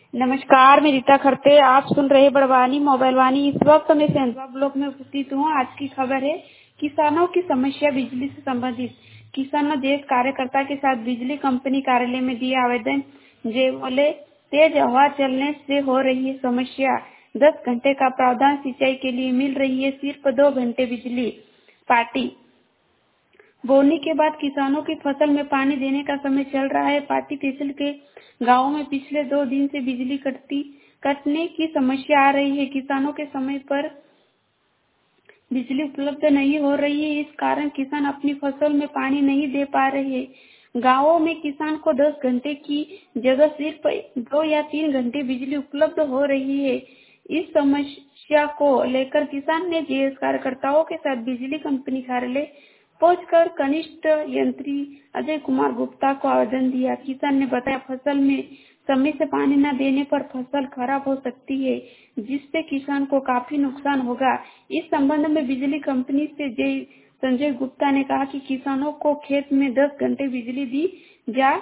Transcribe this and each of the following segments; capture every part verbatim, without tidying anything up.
नमस्कार, मैं रीता खरते। आप सुन रहे बड़वानी मोबाइल वाणी। इस वक्त मैं सेंधवा ब्लॉक में उपस्थित हूँ। आज की खबर है किसानों की समस्या बिजली से संबंधित। किसानों देश कार्यकर्ता के साथ बिजली कंपनी कार्यालय में दिए आवेदन। जे बोले तेज हवा चलने से हो रही है समस्या। दस घंटे का प्रावधान सिंचाई के लिए मिल रही है सिर्फ दो घंटे बिजली। पार्टी बोनी के बाद किसानों की फसल में पानी देने का समय चल रहा है। पार्टी तहसील के गांवों में पिछले दो दिन से बिजली कटती कटने की समस्या आ रही है। किसानों के समय पर बिजली उपलब्ध नहीं हो रही है। इस कारण किसान अपनी फसल में पानी नहीं दे पा रहे हैं। गांवों में किसान को दस घंटे की जगह सिर्फ दो या तीन घंटे बिजली उपलब्ध हो रही है। इस समस्या को लेकर किसान ने जेएस कार्यकर्ताओं के साथ बिजली कंपनी कार्यालय पहुंचकर कनिष्ठ यंत्री अजय कुमार गुप्ता को आवेदन दिया। किसान ने बताया फसल में समय से पानी न देने पर फसल खराब हो सकती है, जिससे किसान को काफी नुकसान होगा। इस संबंध में बिजली कंपनी से जय संजय गुप्ता ने कहा कि किसानों को खेत में दस घंटे बिजली दी जा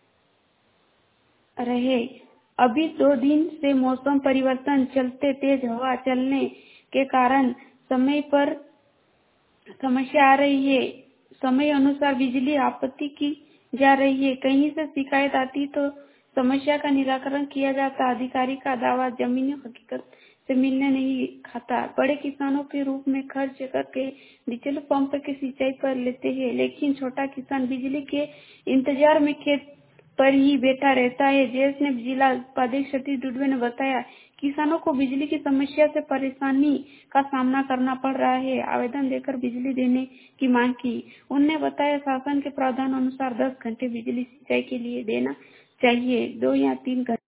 रहे। अभी दो दिन से मौसम परिवर्तन चलते तेज हवा चलने के कारण समय पर समस्या आ रही है। समय अनुसार बिजली आपूर्ति की जा रही है। कहीं से शिकायत आती तो समस्या का निराकरण किया जाता। अधिकारी का दावा जमीनी हकीकत से मिलने नहीं खाता। बड़े किसानों के रूप में खर्च करके डीजल पंप के सिंचाई पर लेते हैं, लेकिन छोटा किसान बिजली के इंतजार में खेत पर ही बैठा रहता है। जेएस ने जिला उपाध्यक्ष सतीश दुबे ने बताया किसानों को बिजली की समस्या से परेशानी का सामना करना पड़ रहा है। आवेदन देकर बिजली देने की मांग की। उन्होंने बताया शासन के प्रावधान अनुसार दस घंटे बिजली सिंचाई के लिए देना चाहिए, दो या तीन घंटे